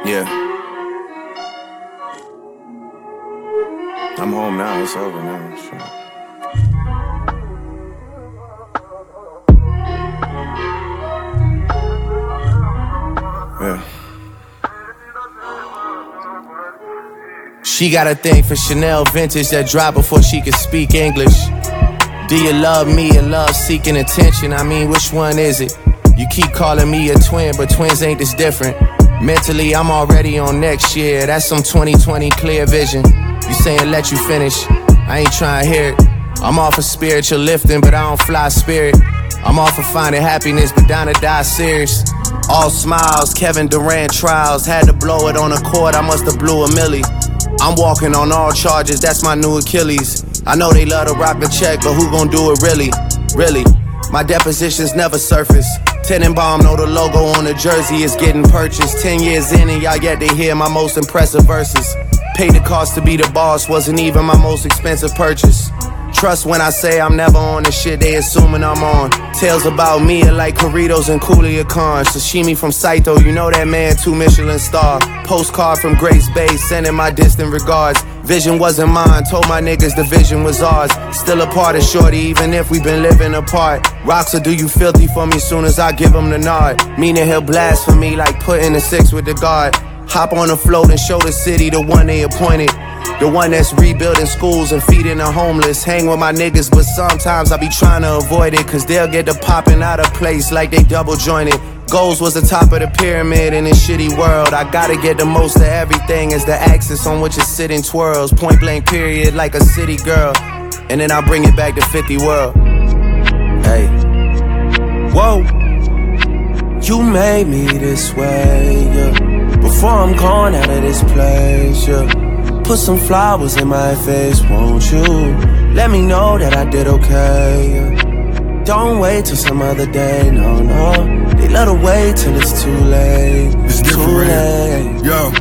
Yeah. I'm home now, it's over now. So. Yeah. She got a thing for Chanel vintage that dropped before she could speak English. Do you love me or love seeking attention? I mean, which one is it? You keep calling me a twin, but twins ain't this different. Mentally, I'm already on next year. That's some 2020 clear vision. You saying let you finish, I ain't trying to hear it. I'm off of spiritual lifting, but I don't fly spirit. I'm off of finding happiness, but down to die serious. All smiles, Kevin Durant trials. Had to blow it on a court, I must have blew a milli. I'm walking on all charges, that's my new Achilles. I know they love to rock the check, but who gon' do it really? Really? My depositions never surface. Tenenbaum know the logo on the jersey is getting purchased. 10 years in and y'all yet to hear my most impressive verses. Paid the cost to be the boss, wasn't even my most expensive purchase. Trust when I say I'm never on the shit they assuming I'm on. Tales about me are like Corritos and Kulia Khan. Sashimi from Saito, you know that man, 2 Michelin star. Postcard from Grace Bay, sending my distant regards. Vision wasn't mine, told my niggas the vision was ours. Still a part of shorty, even if we been living apart. Rocks will do you filthy for me soon as I give him the nod. Meaning he'll blaspheme like putting a 6 with the guard. Hop on a float and show the city the one they appointed. The one that's rebuilding schools and feeding the homeless. Hang with my niggas, but sometimes I be trying to avoid it, cause they'll get to popping out of place like they double jointed. Goals was the top of the pyramid in this shitty world. I gotta get the most of everything as the axis on which it's sitting twirls. Point blank period like a city girl. And then I'll bring it back to 50 world. Hey. Whoa. You made me this way, yeah. Before I'm gone out of this place, yeah. Put some flowers in my face, won't you? Let me know that I did okay, yeah. Don't wait till some other day, no, no. They let her wait till it's too late. It's too different. late. Yo.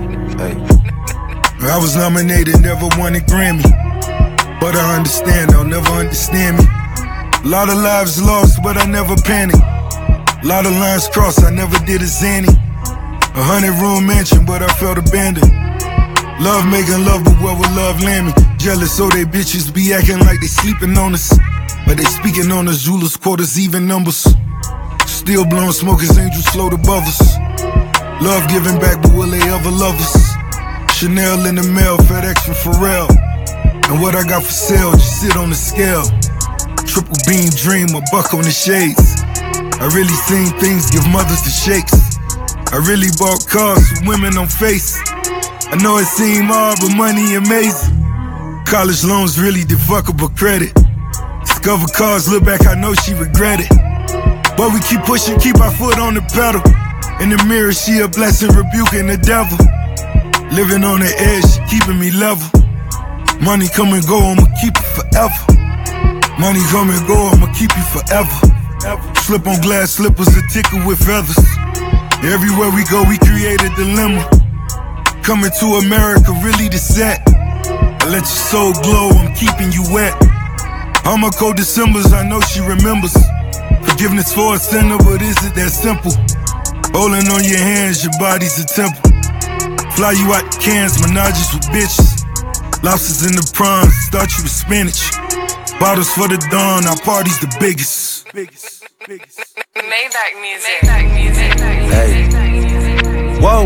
Hey. I was nominated, never won a Grammy. But I understand, they'll never understand me. A lot of lives lost, but I never panicked. A lot of lines crossed, I never did a zany. 100-room mansion, but I felt abandoned. Love making love, but where would love land me? Jealous, so they bitches be acting like they sleeping on us. But they speaking on us, Zulus, quarters, even numbers. Still blowing smoke as angels float above us. Love giving back, but will they ever love us? Chanel in the mail, FedEx from Pharrell. And what I got for sale, just sit on the scale. Triple beam dream, a buck on the shades. I really seen things give mothers the shakes. I really bought cars with women on face. I know it seemed hard, but money amazing. College loans really defuckable credit. Discover cars, look back, I know she regret it. But we keep pushing, keep our foot on the pedal. In the mirror, she a blessing, rebuking the devil. Living on the edge, she keeping me level. Money come and go, I'ma keep it forever. Money come and go, I'ma keep you forever. Slip on glass slippers, a tickle with feathers. Everywhere we go, we create a dilemma. Coming to America, really the set. I let your soul glow, I'm keeping you wet. All my cold Decembers, I know she remembers. Forgiveness for a sinner, but is it that simple? Holding on your hands, your body's a temple. Fly you out the cans, menages with bitches. Lobsters in the prawns, start you with spinach. Bottles for the dawn, our party's the biggest. Maybach music. Hey. Whoa.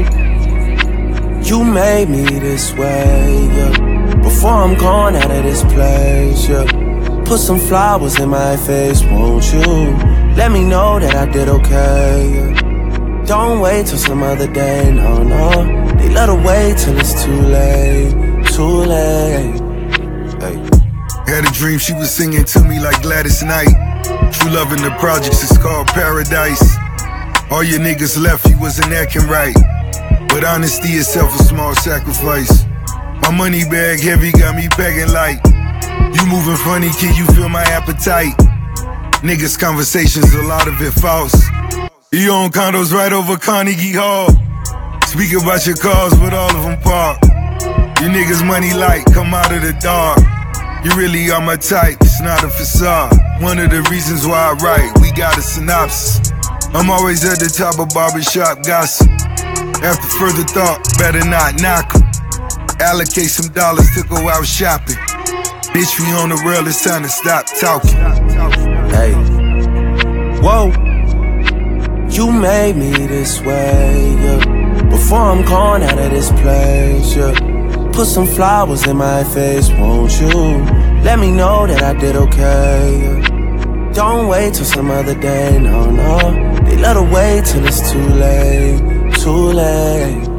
You made me this way, yeah. Before I'm gone out of this place, yeah. Put some flowers in my face, won't you? Let me know that I did okay, yeah. Don't wait till some other day, no, no. They let her wait till it's too late, too late. Hey. Had a dream she was singing to me like Gladys Knight. True love in the projects is called paradise. All your niggas left, you wasn't acting right. But honesty itself a small sacrifice. My money bag heavy got me begging like, you moving funny, can you feel my appetite? Niggas conversations, a lot of it false. You own condos right over Carnegie Hall. Speak about your cars, but all of them park. You niggas money light, come out of the dark. You really are my type, it's not a facade. One of the reasons why I write, we got a synopsis. I'm always at the top of barbershop gossip. After further thought, better not knock 'em. Allocate some dollars to go out shopping. Bitch, we on the rail, it's time to stop talking. Hey, whoa, you made me this way, yeah. Before I'm gone out of this place, yeah. Put some flowers in my face, won't you? Let me know that I did okay, yeah. Don't wait till some other day, no, no. They let her wait till it's too late, too late.